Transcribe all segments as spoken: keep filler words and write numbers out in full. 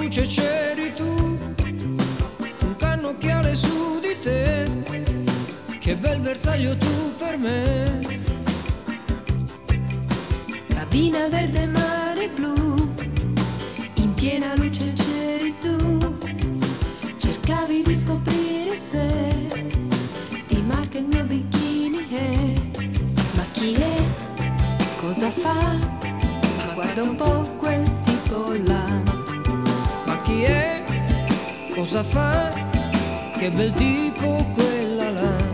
luce c'eri tu, un cannocchiale su di te, che bel bersaglio tu per me. Cabina verde, mare blu, in piena luce c'eri tu, cercavi di scoprire se ti marca il mio bikini è. Ma chi è? Cosa fa? Ma guarda un po' quel tipo là. Ma chi è? Cosa fa? Che bel tipo quella là.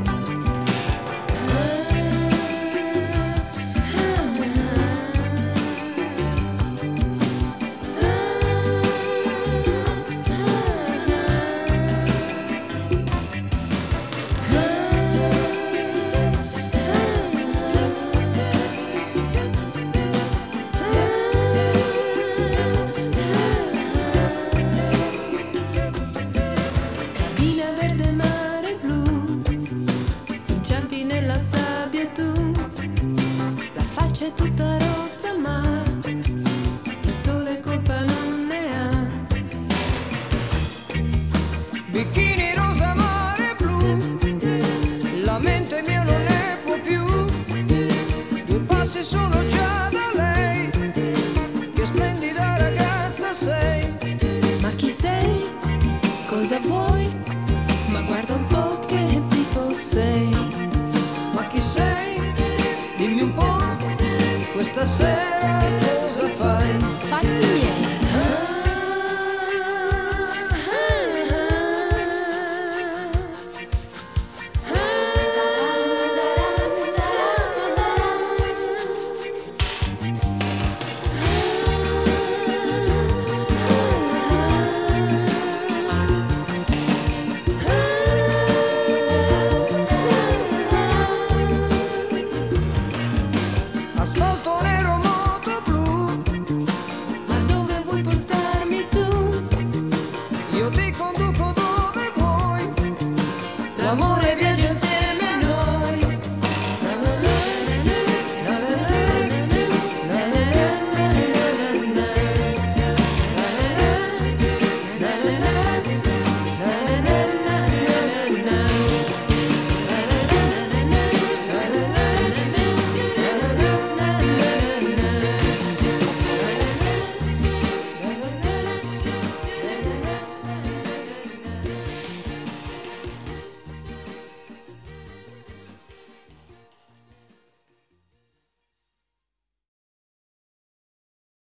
È tutta rossa ma il sole colpa non ne ha. Bikini rosa, mare blu, la mente mia non ne può più. Due passi sono già da lei, che splendida ragazza sei. Ma chi sei? Cosa vuoi? Ma guarda un po' che tipo sei. Ma chi sei? Dimmi un po'. Questa sera cosa fai? Fatti miei. Asfalto